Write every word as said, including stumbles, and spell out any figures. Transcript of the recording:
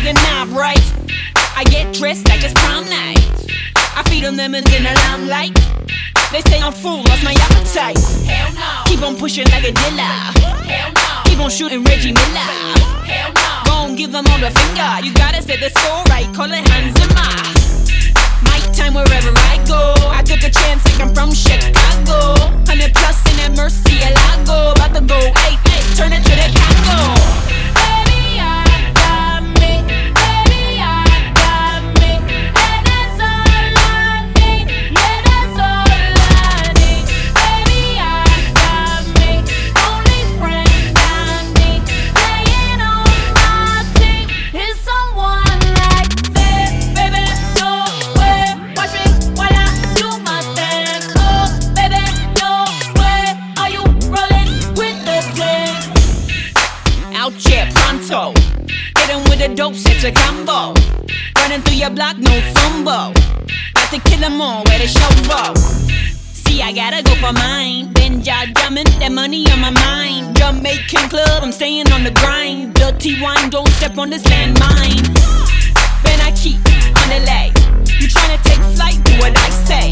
the knob right. I get dressed like it's prom night. I feed them lemons in the limelight. They say I'm full, lost my appetite. Hell no. Keep on pushing like a dealer. Hell no. Keep on shooting Reggie Miller. Hell no. Gon' give them all the finger. You gotta set the score right, call it Hans Zimmer. My time wherever I go. I took a chance like I'm from Chicago. Hundred plus in that Murcielago. About to go, hey, hey, turn it to the Congo. Baby, I got me. Baby, I got me. And that's all I need. Yeah, that's all I need. Baby, I got me. Only friend I need. Playing on my team is someone like this. Baby, no way. Watch me while I do my dance. Oh, baby, no way. Are you rolling with the twins? Out here pronto. Hit 'em with a dope, set a combo. Running through your block, no fumble. About to kill 'em all, where the show go. See, I gotta go for mine. Been jaw drumming, that money on my mind. Jamaican club, I'm staying on the grind. Dirty wine, don't step on this landmine. Then I keep on the leg. You tryna take flight, do what I say.